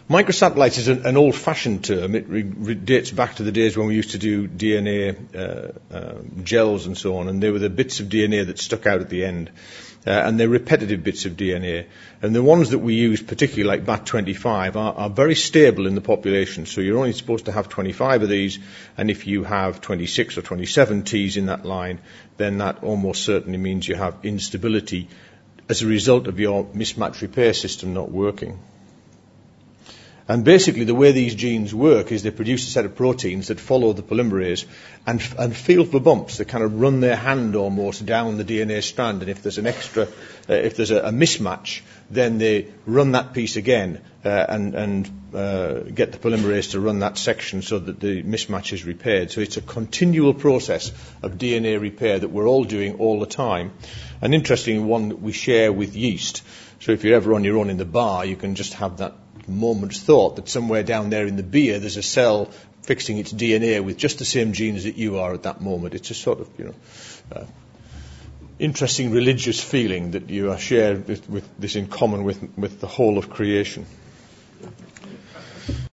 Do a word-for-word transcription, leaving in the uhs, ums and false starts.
Microsatellites is an, an old-fashioned term. It re- re- dates back to the days when we used to do D N A uh, uh, gels and so on, and they were the bits of D N A that stuck out at the end. Uh, and they're repetitive bits of D N A. And the ones that we use, particularly like B A T twenty-five, are, are very stable in the population. So you're only supposed to have twenty-five of these, and if you have twenty-six or twenty-seven Ts in that line, then that almost certainly means you have instability as a result of your mismatch repair system not working. And basically the way these genes work is they produce a set of proteins that follow the polymerase and, and feel for bumps. They kind of run their hand almost down the D N A strand, and if there's an extra, uh, if there's a, a mismatch, then they run that piece again uh, and, and uh, get the polymerase to run that section so that the mismatch is repaired. So it's a continual process of D N A repair that we're all doing all the time. An interesting one that we share with yeast. So if you're ever on your own in the bar, you can just have that moment's thought that somewhere down there in the beer there's a cell fixing its D N A with just the same genes that you are at that moment. It's a sort of, you know, uh, interesting religious feeling that you are shared with, with this in common with, with the whole of creation.